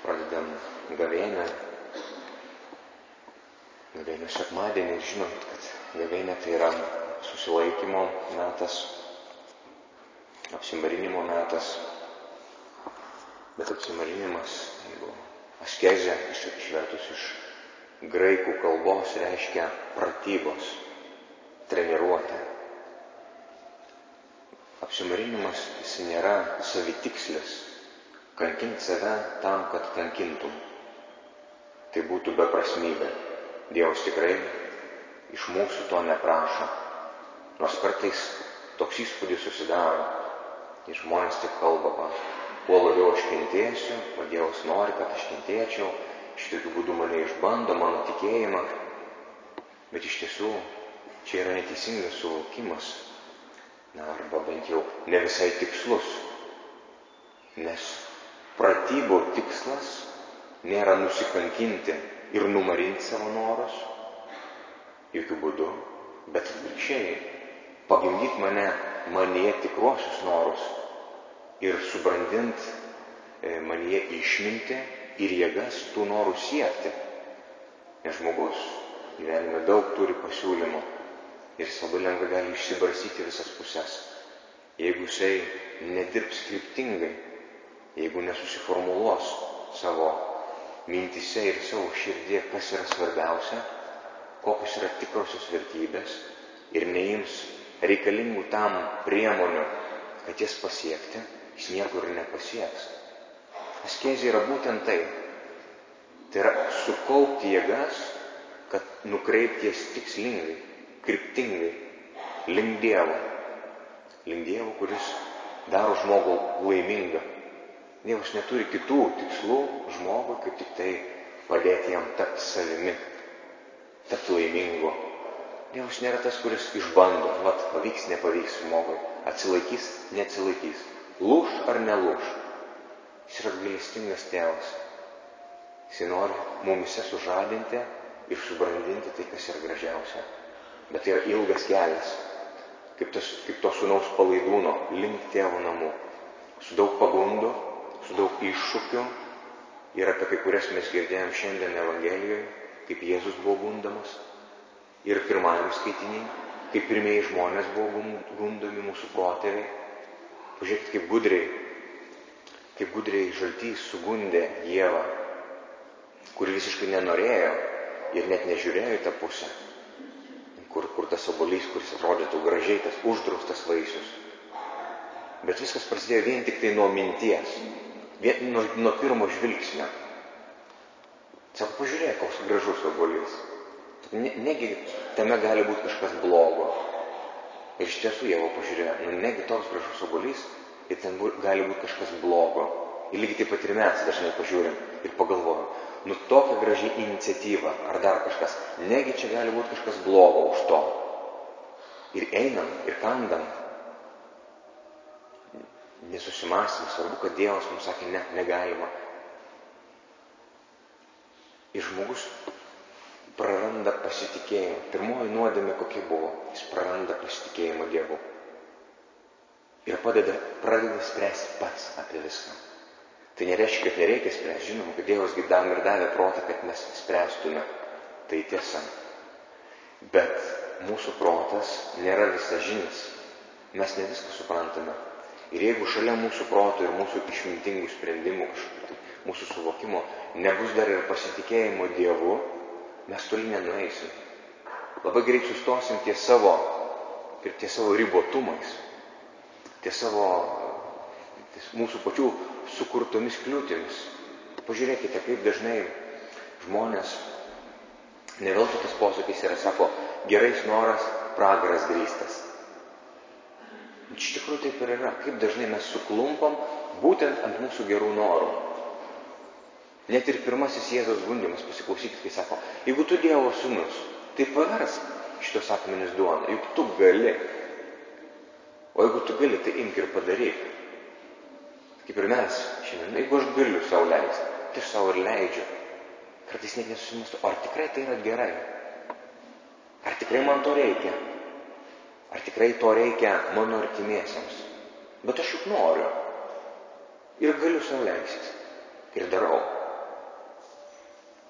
pradedam gavėnią sekmadienį ir žinom, kad gavėnė tai yra susilaikymo metas, apsimarinimo metas. Bet apsimarinimas, jeigu askezė išvertus iš graikų kalbos, reiškia pratybos, treniruotė. Apsimarinimas jis nėra savitikslis, kankinti save tam, kad kankintum. Tai būtų beprasmybė. Dievas tikrai iš mūsų to neprašo. Nors kartais toks įspūdis susidaro, ir žmonės taip kalba, kuo labiau aš kentėsiu, o Dievas nori, kad aš kentėčiau, šitokiu būdu mane išbando, mano tikėjimą. Bet iš tiesų čia yra neteisingas suvokimas, arba bent jau ne visai tikslus. Nes pratybų tikslas nėra nusikankinti ir numarinti savo norus, jokių būdų, bet atvirkščiai pagimdyti manyje tikruosius norus ir subrandinti manyje išmintį ir jėgas tų norų siekti. Nes žmogus gyvenime daug turi pasiūlymų ir jis labai lengvai gali išsibarsyti visas puses. Jeigu jisai nedirbs kryptingai, jeigu nesusiformuluos savo mintise ir savo širdie, kas yra svarbiausia, kokios yra tikrosios vertybės ir neims reikalingų tam priemonių, kad jas pasiekti, jis niekur nepasieks. Askezė yra būtent tai. Tai yra sukaupti jėgas, kad nukreipti jas tikslingai, kryptingai, link Dievo. Link Dievo, kuris daro žmogų laimingą. Dievas neturi kitų tikslų žmogui, kaip tik tai padėti jam tapti savimi, tapti laimingu. Dievas nėra tas, kuris išbando, pavyks, nepavyks žmogui, atsilaikys, neatsilaikys, lūš ar nelūš. Jis yra gailestingas tėvas. Jis nori mumise sužadinti ir subrandinti tai, kas yra gražiausia. Bet tai yra ilgas kelias, kaip to sūnaus palaidūno link tėvo namų, su daug pagundų, su daug iššūkių, ir apie kai kurias mes girdėjom šiandien Evangelijoje, kaip Jėzus buvo gundomas. Ir pirmajam skaitinį, kaip pirmieji žmonės buvo gundomi mūsų protėviai. Pažiūrėkit, kaip gudriai žaltys sugundė Ievą, kuri visiškai nenorėjo ir net nežiūrėjo į tą pusę, kur tas obuolys, kuris atrodytų gražiai, tas uždraustas vaisius. Bet viskas prasidėjo vien tik tai nuo minties, nuo pirmo žvilgsnio. Sako, pažiūrėk, koks gražus obuolys. Negi tame gali būti kažkas blogo. Ir iš tiesų Ieva pažiūrėjo, negi toks gražus obuolys ir ten gali būti kažkas blogo. Ir lygiai taip pat ir mes dažnai pažiūrim ir pagalvojam, tokia graži iniciatyva ar dar kažkas, negi čia gali būti kažkas blogo už to. Ir einam, ir kandam. Nesusimąstym, svarbu, kad Dievas mums sakė, ne, negalima. Ir žmogus praranda pasitikėjimą. Pirmoji nuodėmė kokia buvo? Jis praranda pasitikėjimą Dievu. Ir pradeda spręsti pats apie viską. Tai nereiškia, kad nereikia spręsti. Žinoma, kad Dievas dam ir davė protą, kad mes spręstume. Tai tiesa. Bet mūsų protas nėra visažinis. Mes ne viską suprantame. Ir jeigu šalia mūsų proto ir mūsų išmintingų sprendimų, mūsų suvokimo, nebus dar ir pasitikėjimo Dievu, mes toli nenueisim. Labai greit sustosim ties savo ribotumais, ties mūsų pačių sukurtomis kliūtimis. Pažiūrėkite, kaip dažnai žmonės, ne veltui tas posakis yra, sako, gerais noras, pragaras grįstas. Iš tikrųjų taip ir yra, kaip dažnai mes suklumpam būtent ant mūsų gerų norų. Net ir pirmasis Jėzaus gundymas, pasiklausykit, kai sako, jeigu tu Dievo sūnus, tai paversk šitos akmenis duoną, juk tu gali. O jeigu tu gali, tai imk ir padaryk. Kaip ir mes šiandien, jeigu aš galiu sau leisti, tai aš sau ir leidžiu. Kartais net nesusimastu, ar tikrai tai yra gerai? Ar tikrai man to reikia? Ar tikrai to reikia mano artimiesiems? Bet aš juk noriu. Ir galiu sau leisti. Ir darau.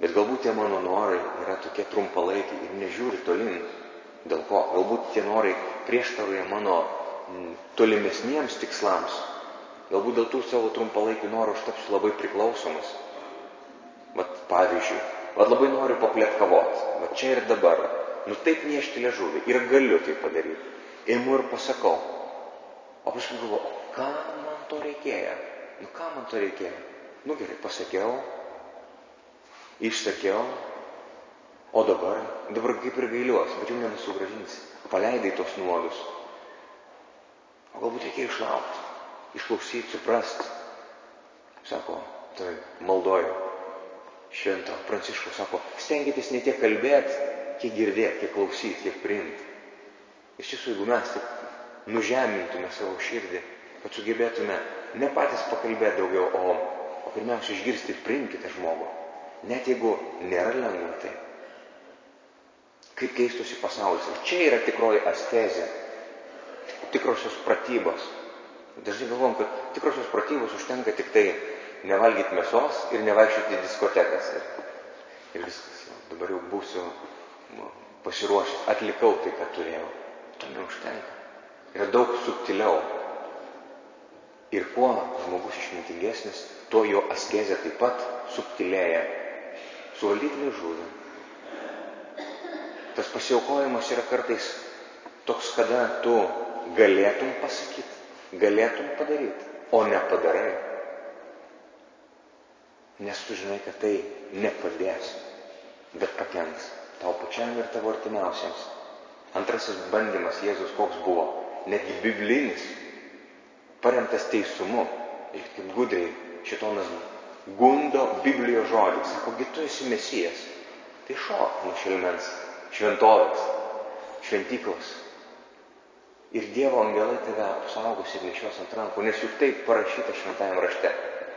Bet galbūt tie mano norai yra tokie trumpalaikiai ir nežiūri tolin. Dėl ko? Galbūt tie norai prieštarauja mano tolimesniems tikslams. Galbūt dėl tų savo trumpalaikių norų aš tapsiu labai priklausomas. Vat pavyzdžiui, labai noriu papletkavot. Vat čia ir dabar. Taip niešti liežuvį. Ir galiu tai padaryti. Imu ir pasakau. O paskui galvoju, ką man to reikėjo? Ką man to reikėjo? Gerai, pasakiau. Išsakiau, o dabar kaip ir gailiuosi, bet jau nebesugrąžinsi. Paleidai tos nuodus. O galbūt reikia išlaukti, išklausyti, suprasti. Sako, tai maldoju. Švento Pranciškaus sako, stenkitės ne tiek kalbėti, kiek girdėti, kiek klausyti, kiek priimti. Iš tiesų, jeigu mes taip nužemintume savo širdį, kad sugebėtume ne patys pakalbėti daugiau, o pirmiausia išgirsti ir priimti tą žmogų. Net jeigu nėra lengva tai. Kaip keistosi pasaulis. Ir čia yra tikroji askezė. Tikrosios pratybos. Dažnai galvom, kad tikrosios pratybos užtenka tik tai nevalgyti mėsos ir nevaikščioti į diskotekas. Ir viskas. Dabar jau būsiu pasiruošęs. Atlikau tai, ką turėjau. To neužtenka. Yra daug subtiliau. Ir kuo žmogus išmintingesnis, tuo jo askezė taip pat subtilėja. Suvaldyti liežuvį. Tas pasiaukojimas yra kartais toks, kada tu galėtum pasakyti, galėtum padaryti, o nepadarai. Nes tu žinai, kad tai nepadės, bet pakenks tau pačiam ir tavo artimiausiems. Antrasis bandymas Jėzus koks buvo? Netgi biblinis, paremtas teisumu. Ir kaip gudriai šėtonas gundo Biblijos žodį. Sako, tu esi Mesijas. Tai šok nuo šelmens, šventovės, šventyklos. Ir Dievo angelai tave apsaugos ir nešios ant rankų, nes juk taip parašyta šventajame rašte.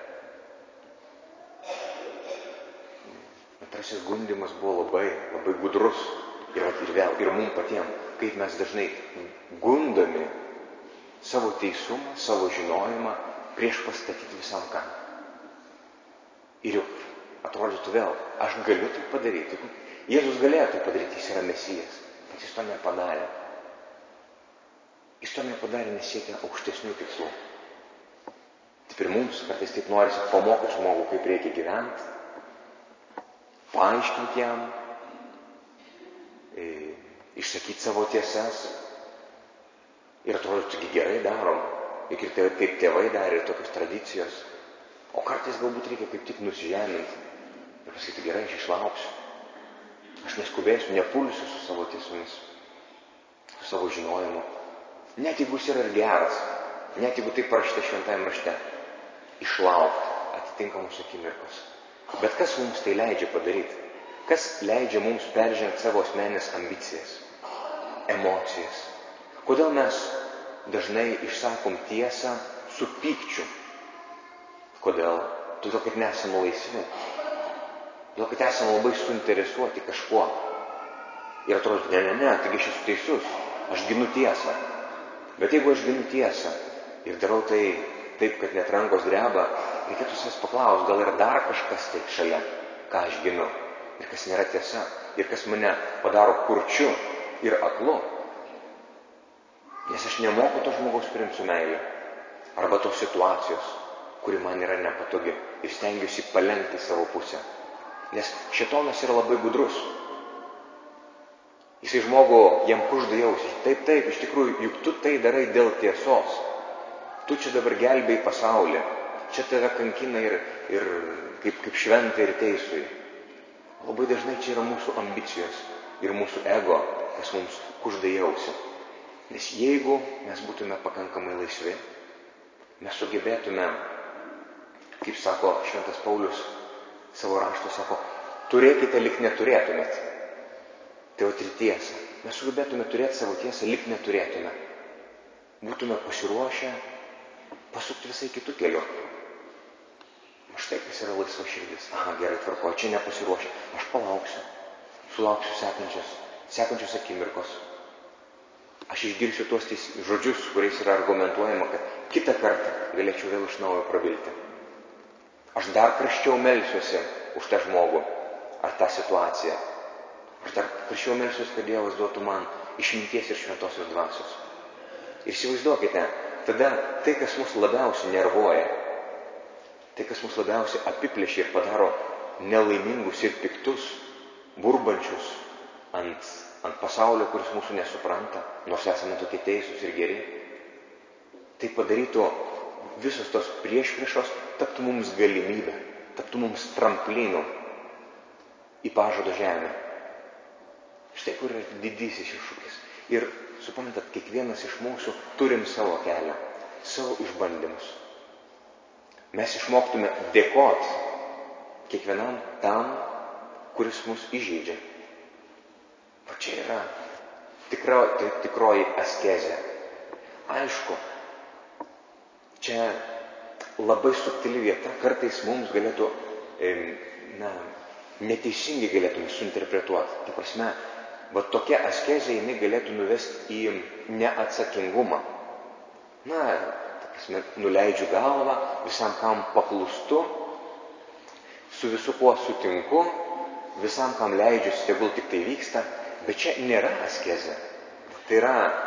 Antrasis gundymas buvo labai gudrus. Ir mums patiems, kaip mes dažnai gundomi savo teisumą, savo žinojimą prieš pastatyti visam kam. Ir juk atrodytų vėl, aš galiu tai padaryti. Jėzus galėjo tai padaryti, jis yra Mesijas, bet jis to nepadarė. Jis to nepadarė, nes siekia aukštesnių tikslų. Taip ir mums kartais taip norisi pamokyti žmogų, kaip reikia gyventi, paaiškinti jam, išsakyti savo tiesas. Ir atrodytų, gerai darom, juk ir taip tėvai darė, ir tokios tradicijos. O kartais galbūt reikia kaip tik nusižeminti ir pasakyti, gerai, aš išlauksiu. Aš neskubėsiu, nepulsiu su savo tiesomis, su savo žinojimu. Net jeigu jis yra ir geras, net jeigu tai parašyta šventajame rašte, išlaukti atitinkamos akimirkos. Bet kas mums tai leidžia padaryti? Kas leidžia mums peržengti savo asmeninės ambicijas, emocijas? Kodėl mes dažnai išsakom tiesą su pykčiu? Kodėl? Todėl, kad nesame laisvi. Todėl, kad esame labai suinteresuoti kažkuo. Ir atrodo, ne, taigi aš esu teisus. Aš ginu tiesą. Bet jeigu aš ginu tiesą ir darau tai taip, kad net rankos dreba, reikėtų savęs paklausti, gal yra dar kažkas tai šalia, ką aš ginu. Ir kas nėra tiesa. Ir kas mane padaro kurčiu ir aklu. Nes aš nemoku to žmogaus priimti su meile. Arba tos situacijos, kuri man yra nepatogi. Ir stengiuosi palenkti savo pusę. Nes šėtonas yra labai gudrus. Jisai žmogų jam kužda jausis. Taip, iš tikrųjų, juk tu tai darai dėl tiesos. Tu čia dabar gelbėjai pasaulį. Čia tave kankina ir kaip šventą ir teisui. Labai dažnai čia yra mūsų ambicijos ir mūsų ego, kas mums kužda jausi. Nes jeigu mes būtume pakankamai laisvi, mes sugebėtume, kaip sako šventas Paulius savo raštu, sako, turėkite, lyg neturėtumėt. Tai vat ir tiesa. Mes sugebėtume turėti savo tiesą, lyg neturėtume. Būtume pasiruošę pasukti visai kitų kelių. Štai kas yra laisva širdis. Aha, gerai, tvarkoju, čia nepasiruošę. Aš palauksiu. Sulauksiu sekančios akimirkos. Aš išgirsiu tuos žodžius, kuriais yra argumentuojama, kad kitą kartą galėčiau vėl iš naujo prabilti. Aš dar karščiau melsiuosi už tą žmogų. ar tą situaciją. Aš dar prašiau melsiuos, kad Dievas duotų man išminties ir šventosios dvasios. Ir įsivaizduokite, tada tai, kas mus labiausiai nervuoja, tai, kas mus labiausiai apiplėšia ir padaro nelaimingus ir piktus, burbančius ant pasaulio, kuris mūsų nesupranta, nors esame tokie teisūs ir geri, tai padarytų visos tos priešpriešos, taptų mums galimybę, taptų mums tramplinu į pažado žemę. Štai kur yra didysis iššūkis. Ir suprantat, kiekvienas iš mūsų turim savo kelią, savo išbandymus. Mes išmoktume dėkoti kiekvienam tam, kuris mus įžeidžia. O čia yra tikroji askezė. Aišku, čia labai subtili vieta, kartais mums galėtų, neteisingai galėtume suinterpretuoti. Ta prasme, va tokia askezė jinai galėtų nuvesti į neatsakingumą. Ta prasme, nuleidžiu galvą, visam kam paklūstu, su visu kuo sutinku, visam kam leidžiuosi, tegul tik tai vyksta, bet čia nėra askezė. Tai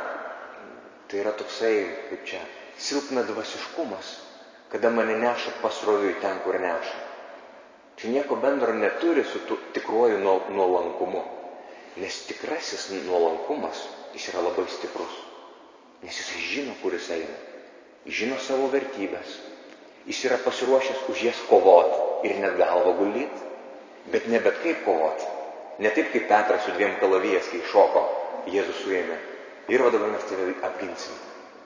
yra toksai, kaip čia, silpna dvasiškumas, kada mane neša pasroviui ten, kur neša. Čia nieko bendro neturi su tikruoju nuolankumu. Nes tikrasis nuolankumas, jis yra labai stiprus. Nes jis žino, kur jis eina. Žino savo vertybės. Jis yra pasiruošęs už jas kovoti ir net galvą guldyti. Bet ne bet kaip kovoti. Ne taip kaip Petras su 2 kalavijas, kai šoko, Jėzus suėmė. Ir o dabar mes tave apginsim.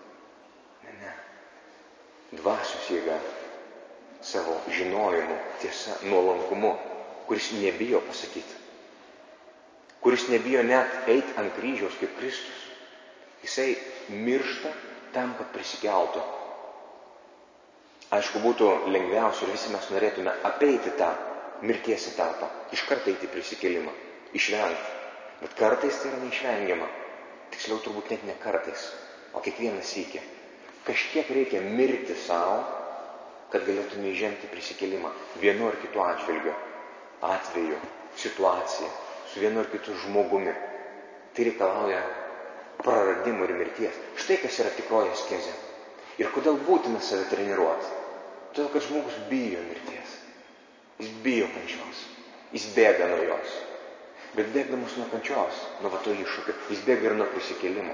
Ne. Dvasios jėga savo žinojimu, tiesa, nuolankumu, kuris nebijo pasakyti. Kuris nebijo net eiti ant kryžiaus kaip Kristus. Jisai miršta tam, kad prisikeltų. Aišku, būtų lengviausia ir visi mes norėtume apeiti tą mirties etapą, iškart eiti prisikėlimą, išvengti. Bet kartais tai yra neišvengiama. Tiksliau, turbūt net ne kartais, o kiekvieną sykį. Kažkiek reikia mirti savo, kad galėtume įžengti prisikėlimą vienu ar kitu atveju, situacija, su vienu ar kitu žmogumi. Tai reikalauja praradimų ir mirties. Štai kas yra tikroji askezė. Ir kodėl būtina save treniruoti? Todėl, kad žmogus bijo mirties. Jis bijo kančios. Jis bėga nuo jos. Bet bėgdamas nuo kančios, nuo to iššūkio, jis bėga ir nuo prisikėlimo.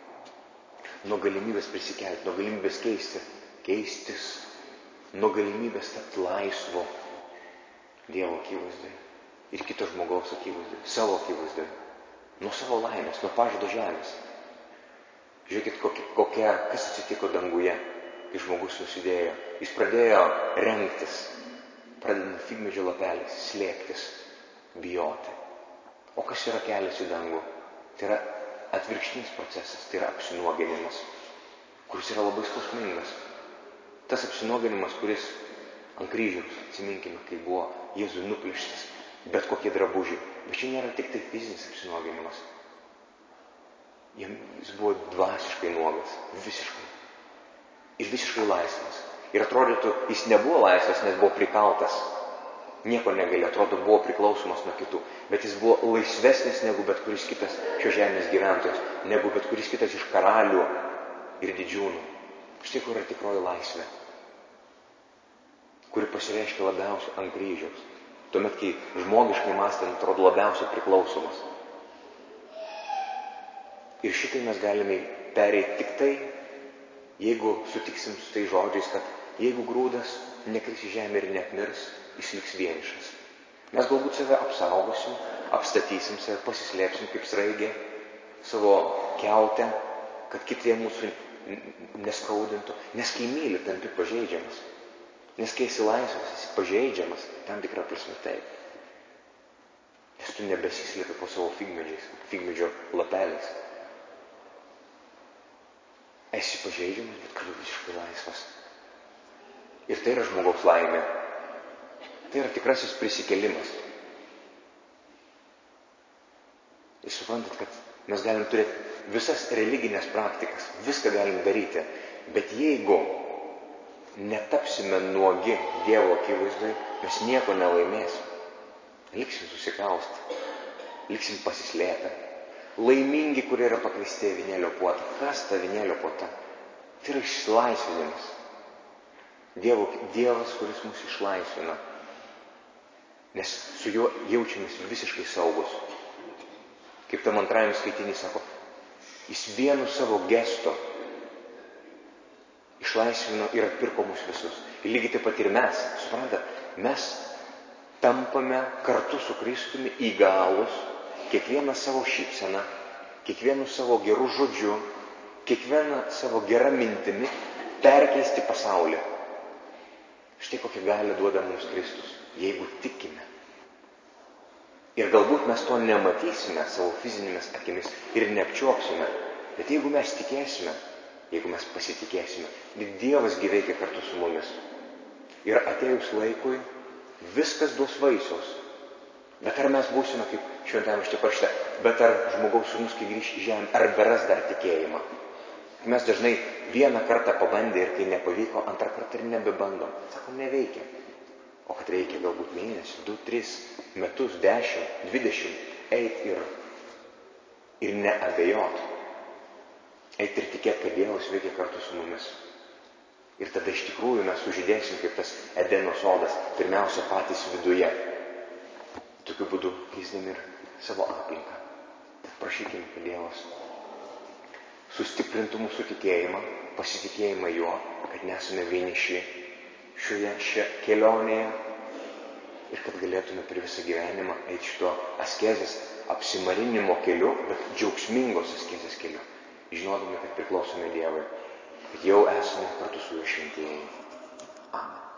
Nuo galimybės prisikelti, nuo galimybės keistis, nuo galimybės tapti laisvu Dievo akivaizdoje ir kito žmogaus akivaizdoje, savo akivaizdoje, nuo savo laimės, nuo pažado žemės. Žiūrėkit, kas atsitiko danguje, kai žmogus nusidėjo. Jis pradėjo rengtis, pradedant figmedžio lapeliais, slėptis, bijoti. O kas yra kelias į dangų? Tai yra atvirkštinis procesas, tai yra apsinuoginimas, kuris yra labai skausmingas. Tas apsinuoginimas, kuris ant kryžiaus, atsiminkime, kai buvo Jėzui nuplėštas bet kokie drabužiai. Bet čia nėra tik tai fizinis apsinuoginimas. Jis buvo dvasiškai nuogas, visiškai. Ir visiškai laisvas. Ir atrodytų, jis nebuvo laisvas, nes buvo prikaltas. Nieko negali, atrodo, buvo priklausomas nuo kitų. Bet jis buvo laisvesnis negu bet kuris kitas šios žemės gyventojas, negu bet kuris kitas iš karalių ir didžiūnų. Štai kur yra tikroji laisvė, kuri pasireiškia labiausiai ant kryžiaus. Tuomet, kai žmogiškai mąstant, atrodo labiausiai priklausomas. Ir šitai mes galime pereiti tik tai, jeigu sutiksim su tai žodžiais, kad jeigu grūdas nekris į žemę ir neapmirs, jis liks vienišas. Mes galbūt save apsaugosim, apstatysim save, pasislėpsim kaip sraigė savo kiautę, kad kitie mūsų neskaudintų. Nes kai myli, tampi pažeidžiamas. Nes kai esi laisvas, esi pažeidžiamas, tam tikrą prasme taip. Nes tu nebesislėpi po savo figmedžio lapeliais. Esi pažeidžiamas, bet kartu visiškai laisvas. Ir tai yra žmogaus laimė. Tai yra tikrasis prisikėlimas. Ir suprantat, kad mes galim turėti visas religinės praktikas, viską galim daryti, bet jeigu netapsime nuogi Dievo akivaizdoje, mes nieko nelaimėsim. liksim susikaustę, liksim pasislėpę. Laimingi, kurie yra pakviesti avinėlio puotą. Kas ta avinėlio puota? Tai yra išlaisvinimas. Dievas, kuris mus išlaisvina. Nes su juo jaučiamės visiškai saugus. Kaip tam antrajam skaitinį sako, jis vienu savo gesto išlaisvino ir atpirko mus visus. Ir lygiai taip pat ir mes, suprantat, mes tampame kartu su Kristumi įgalus, kiekvieną savo šypseną, kiekvienu savo gerų žodžiu, kiekvieną savo gerą mintimi perkeisti pasaulį. Štai kokią galią duoda mums Kristus, jeigu tikime. Ir galbūt mes to nematysime savo fizinėmis akimis ir neapčiuopsime, bet jeigu mes tikėsime, jeigu mes pasitikėsime, Dievas gyveikia kartu su mumis. Ir atėjus laikui, viskas duos vaisiaus. Bet ar mes būsime, kaip šventame rašte parašyta, bet ar žmogaus sūnus, kai grįš į žemę, ar beras dar tikėjimą? Mes dažnai vieną kartą pabandę ir kai nepavyko, antrą kartą ir nebebandom. Sakom, neveikia. O kad reikia galbūt mėnesį, 2, 3 metus, 10, 20, eit ir neabejot. Eit ir tikėt, kad Dievas veikia kartu su mumis. Ir tada iš tikrųjų mes sužydėsim kaip tas Edeno sodas, pirmiausia patys viduje. Tokiu būdu keisdami ir savo aplinką. Tad prašykime, kad Dievas sustiprintų mūsų tikėjimą, pasitikėjimą juo, kad nesame vieniši šioje kelionėje ir kad galėtume per visą gyvenimą eiti šito askezės apsimarinimo keliu, bet džiaugsmingos askezės keliu, žinodami, kad priklausome Dievui, kad jau esame kartu su juo šventieji. Amen.